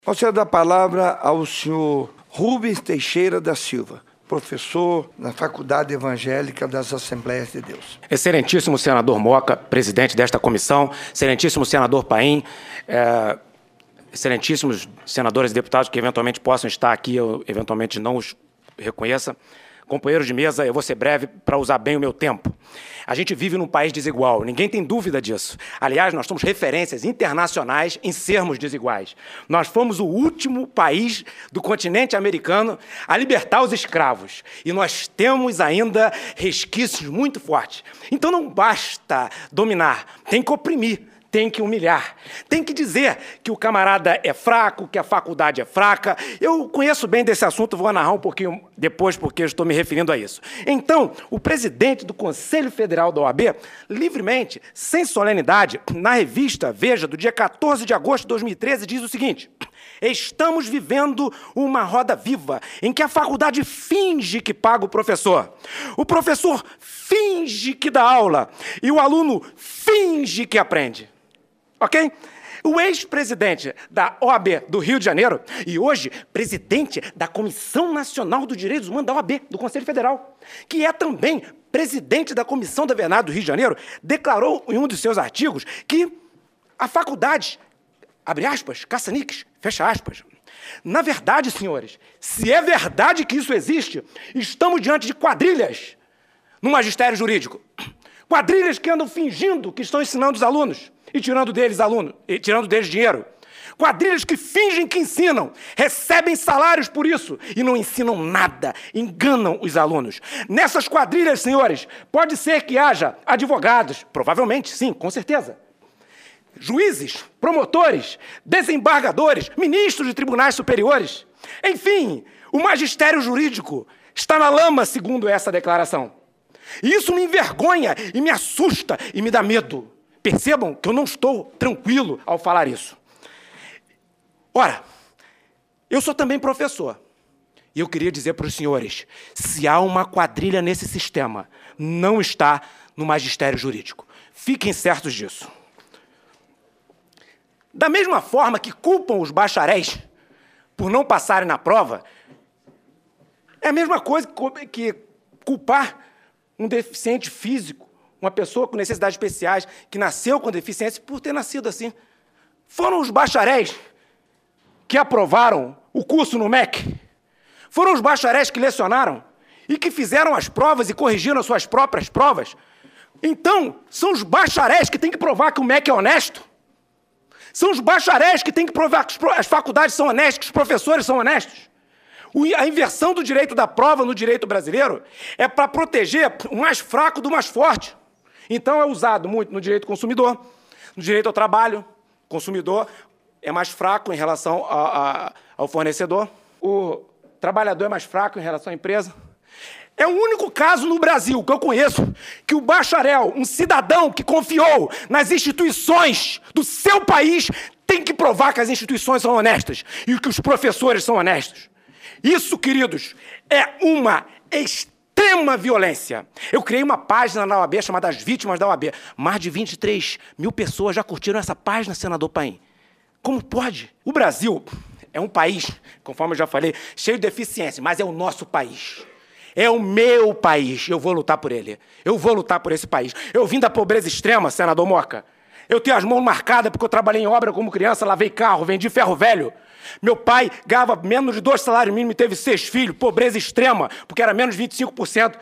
Concedo a palavra ao senhor Rubens Teixeira da Silva, professor na Faculdade Evangélica das Assembleias de Deus. Excelentíssimo senador Moca, presidente desta comissão, excelentíssimo senador Paim, excelentíssimos senadores e deputados que eventualmente possam estar aqui, eu eventualmente não os reconheça. Companheiros de mesa, eu vou ser breve para usar bem o meu tempo. A gente vive num país desigual, ninguém tem dúvida disso. Aliás, nós somos referências internacionais em sermos desiguais. Nós fomos o último país do continente americano a libertar os escravos. E nós temos ainda resquícios muito fortes. Então não basta dominar, tem que oprimir. Tem que humilhar, tem que dizer que o camarada é fraco, que a faculdade é fraca. Eu conheço bem desse assunto, vou narrar um pouquinho depois, porque eu estou me referindo a isso. Então, o presidente do Conselho Federal da OAB, livremente, sem solenidade, na revista Veja, do dia 14 de agosto de 2013, diz o seguinte: estamos vivendo uma roda viva, em que a faculdade finge que paga o professor finge que dá aula, e o aluno finge que aprende. Ok? O ex-presidente da OAB do Rio de Janeiro e hoje presidente da Comissão Nacional dos Direitos Humanos da OAB, do Conselho Federal, que é também presidente da Comissão da Verdade do Rio de Janeiro, declarou em um dos seus artigos que a faculdade, abre aspas, caça-níqueis, fecha aspas. Na verdade, senhores, se é verdade que isso existe, estamos diante de quadrilhas no magistério jurídico. Quadrilhas que andam fingindo que estão ensinando os alunos e tirando deles dinheiro. Quadrilhas que fingem que ensinam, recebem salários por isso e não ensinam nada, enganam os alunos. Nessas quadrilhas, senhores, pode ser que haja advogados, provavelmente, sim, com certeza. Juízes, promotores, desembargadores, ministros de tribunais superiores. Enfim, o magistério jurídico está na lama, segundo essa declaração. E isso me envergonha e me assusta e me dá medo. Percebam que eu não estou tranquilo ao falar isso. Ora, eu sou também professor. E eu queria dizer para os senhores, se há uma quadrilha nesse sistema, não está no magistério jurídico. Fiquem certos disso. Da mesma forma que culpam os bacharéis por não passarem na prova, é a mesma coisa que culpar um deficiente físico, uma pessoa com necessidades especiais, que nasceu com deficiência, por ter nascido assim. Foram os bacharéis que aprovaram o curso no MEC. Foram os bacharéis que lecionaram e que fizeram as provas e corrigiram as suas próprias provas. Então, são os bacharéis que têm que provar que o MEC é honesto. São os bacharéis que têm que provar que as faculdades são honestas, que os professores são honestos. A inversão do direito da prova no direito brasileiro é para proteger o mais fraco do mais forte. Então é usado muito no direito consumidor, no direito ao trabalho. O consumidor é mais fraco em relação ao fornecedor. O trabalhador é mais fraco em relação à empresa. É o único caso no Brasil que eu conheço que o bacharel, um cidadão que confiou nas instituições do seu país, tem que provar que as instituições são honestas e que os professores são honestos. Isso, queridos, é uma extrema violência. Eu criei uma página na OAB chamada As Vítimas da OAB. Mais de 23 mil pessoas já curtiram essa página, senador Paim. Como pode? O Brasil é um país, conforme eu já falei, cheio de deficiência, mas é o nosso país. É o meu país. Eu vou lutar por ele. Eu vou lutar por esse país. Eu vim da pobreza extrema, senador Moca. Eu tenho as mãos marcadas porque eu trabalhei em obra como criança, lavei carro, vendi ferro velho. Meu pai ganhava menos de 2 salários mínimos e teve 6 filhos, pobreza extrema, porque era menos de 25%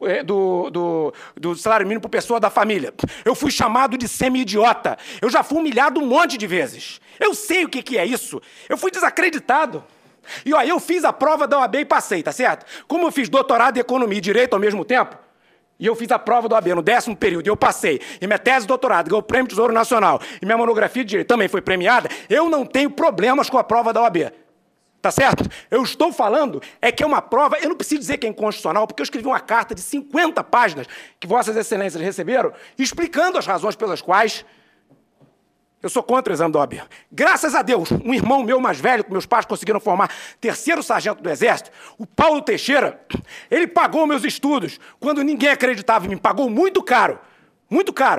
do salário mínimo por pessoa da família. Eu fui chamado de semi-idiota. Eu já fui humilhado um monte de vezes. Eu sei o que é isso. Eu fui desacreditado. E ó, eu fiz a prova da OAB e passei, tá certo? Como eu fiz doutorado em economia e direito ao mesmo tempo, e eu fiz a prova da OAB no 10º período, e eu passei. E minha tese de doutorado ganhou o Prêmio Tesouro Nacional. E minha monografia de direito também foi premiada. Eu não tenho problemas com a prova da OAB. Tá certo? Eu estou falando é que é uma prova, eu não preciso dizer que é inconstitucional, porque eu escrevi uma carta de 50 páginas que Vossas Excelências receberam, explicando as razões pelas quais eu sou contra o exame da OAB. Graças a Deus, um irmão meu mais velho, que meus pais conseguiram formar, 3º sargento do Exército, o Paulo Teixeira, ele pagou meus estudos quando ninguém acreditava em mim. Pagou muito caro,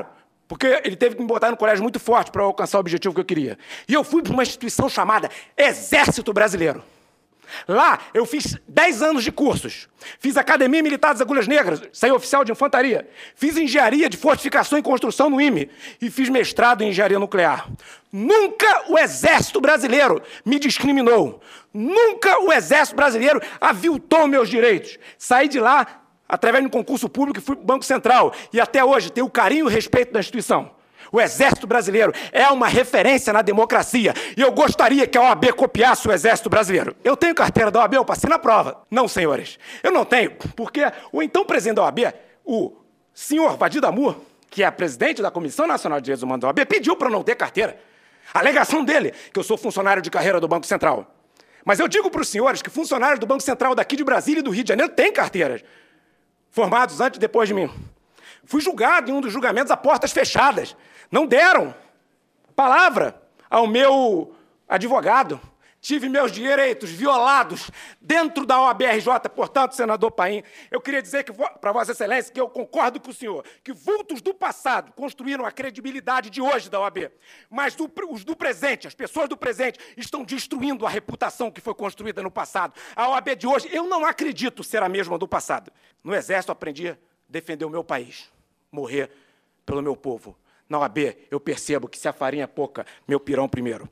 Porque ele teve que me botar no colégio muito forte para alcançar o objetivo que eu queria. E eu fui para uma instituição chamada Exército Brasileiro. Lá, eu fiz 10 anos de cursos. Fiz Academia Militar das Agulhas Negras, saí oficial de infantaria. Fiz engenharia de fortificação e construção no IME. E fiz mestrado em engenharia nuclear. Nunca o Exército Brasileiro me discriminou. Nunca o Exército Brasileiro aviltou meus direitos. Saí de lá através de um concurso público e fui para o Banco Central. E até hoje tenho o carinho e o respeito da instituição. O Exército Brasileiro é uma referência na democracia. E eu gostaria que a OAB copiasse o Exército Brasileiro. Eu tenho carteira da OAB, eu passei na prova. Não, senhores. Eu não tenho, porque o então presidente da OAB, o senhor Vadir Damur, que é presidente da Comissão Nacional de Direitos Humanos da OAB, pediu para eu não ter carteira. A alegação dele, que eu sou funcionário de carreira do Banco Central. Mas eu digo para os senhores que funcionários do Banco Central daqui de Brasília e do Rio de Janeiro têm carteiras. Formados antes e depois de mim. Fui julgado em um dos julgamentos a portas fechadas. Não deram palavra ao meu advogado. Tive meus direitos violados dentro da OAB-RJ. Portanto, senador Paim, eu queria dizer para Vossa Excelência que eu concordo com o senhor, que vultos do passado construíram a credibilidade de hoje da OAB, mas os do presente, as pessoas do presente, estão destruindo a reputação que foi construída no passado. A OAB de hoje, eu não acredito ser a mesma do passado. No Exército, aprendi a defender o meu país, morrer pelo meu povo. Na OAB, eu percebo que se a farinha é pouca, meu pirão primeiro.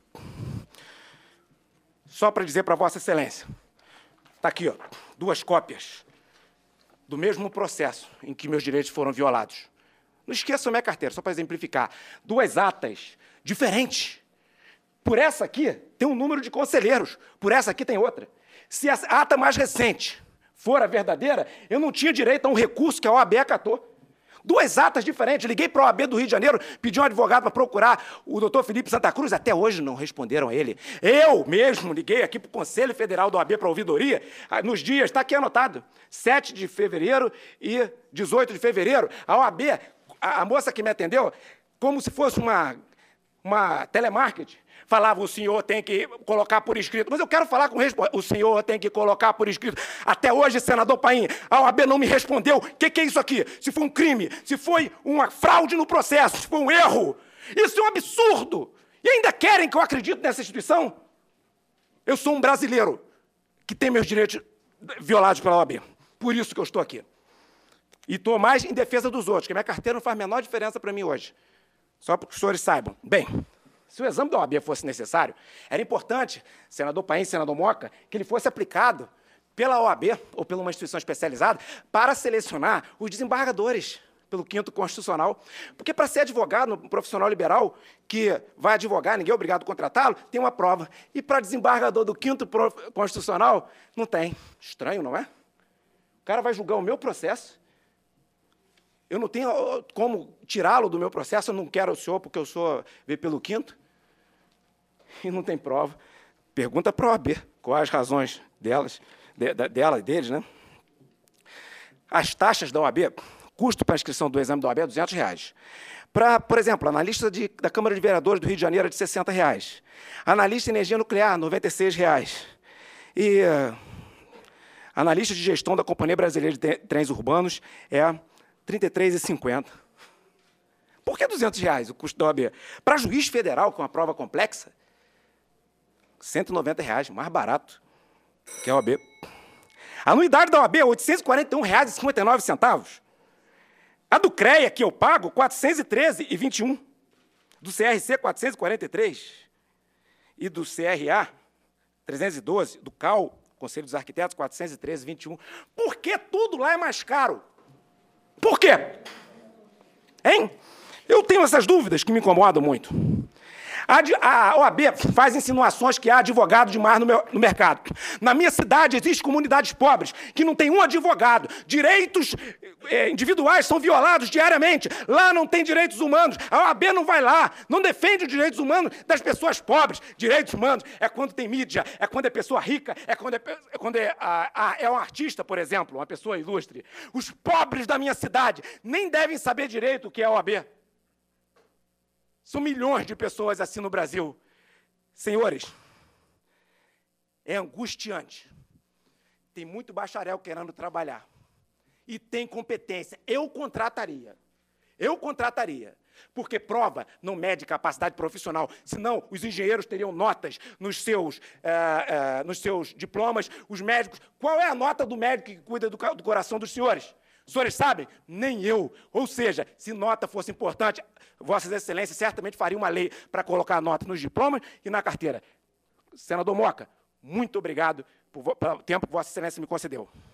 Só para dizer para Vossa Excelência, está aqui, ó, 2 cópias do mesmo processo em que meus direitos foram violados. Não esqueçam minha carteira, só para exemplificar. 2 atas diferentes. Por essa aqui tem um número de conselheiros, por essa aqui tem outra. Se a ata mais recente for a verdadeira, eu não tinha direito a um recurso que a OAB acatou. 2 atas diferentes. Liguei para a OAB do Rio de Janeiro, pedi um advogado para procurar o doutor Felipe Santa Cruz, até hoje não responderam a ele. Eu mesmo liguei aqui para o Conselho Federal da OAB para ouvidoria, nos dias, está aqui anotado, 7 de fevereiro e 18 de fevereiro. A OAB, a moça que me atendeu, como se fosse uma telemarketing, falava, o senhor tem que colocar por escrito. Mas eu quero falar com o senhor tem que colocar por escrito. Até hoje, senador Paim, a OAB não me respondeu. O que é isso aqui? Se foi um crime, se foi uma fraude no processo, se foi um erro. Isso é um absurdo. E ainda querem que eu acredite nessa instituição? Eu sou um brasileiro que tem meus direitos violados pela OAB. Por isso que eu estou aqui. E estou mais em defesa dos outros, que minha carteira não faz a menor diferença para mim hoje. Só para que os senhores saibam. Bem, se o exame da OAB fosse necessário, era importante, senador Paim, senador Moca, que ele fosse aplicado pela OAB ou por uma instituição especializada para selecionar os desembargadores pelo 5º Constitucional. Porque para ser advogado, um profissional liberal que vai advogar, ninguém é obrigado a contratá-lo, tem uma prova. E para desembargador do 5º Constitucional, não tem. Estranho, não é? O cara vai julgar o meu processo. Eu não tenho como tirá-lo do meu processo, eu não quero o senhor porque eu veio pelo 5º. E não tem prova. Pergunta para a OAB quais as razões dela e deles, né? As taxas da OAB, custo para a inscrição do exame da OAB é R$200. Por exemplo, analista da Câmara de Vereadores do Rio de Janeiro é de R$60. Analista em energia nuclear, R$96. E analista de gestão da Companhia Brasileira de Trens Urbanos é R$33,50. Por que R$200 o custo da OAB? Para juiz federal, com uma prova complexa, R$190, mais barato que a OAB. A anuidade da OAB é R$841,59. A do CREA, que eu pago, R$413,21. Do CRC, R$443. E do CRA, R$312. Do CAL, Conselho dos Arquitetos, R$413,21. Por que tudo lá é mais caro? Por quê? Hein? Eu tenho essas dúvidas que me incomodam muito. A OAB faz insinuações que há advogado demais no mercado. Na minha cidade existem comunidades pobres que não tem um advogado. Direitos individuais são violados diariamente. Lá não tem direitos humanos. A OAB não vai lá, não defende os direitos humanos das pessoas pobres. Direitos humanos é quando tem mídia, é quando é pessoa rica, é quando é um artista, por exemplo, uma pessoa ilustre. Os pobres da minha cidade nem devem saber direito o que é a OAB. São milhões de pessoas assim no Brasil. Senhores, é angustiante. Tem muito bacharel querendo trabalhar. E tem competência. Eu contrataria. Eu contrataria. Porque prova não mede capacidade profissional, senão os engenheiros teriam notas nos seus diplomas, os médicos. Qual é a nota do médico que cuida do coração dos senhores? Os senhores sabem? Nem eu. Ou seja, se nota fosse importante, Vossas Excelências certamente fariam uma lei para colocar a nota nos diplomas e na carteira. Senador Moca, muito obrigado pelo tempo que Vossa Excelência me concedeu.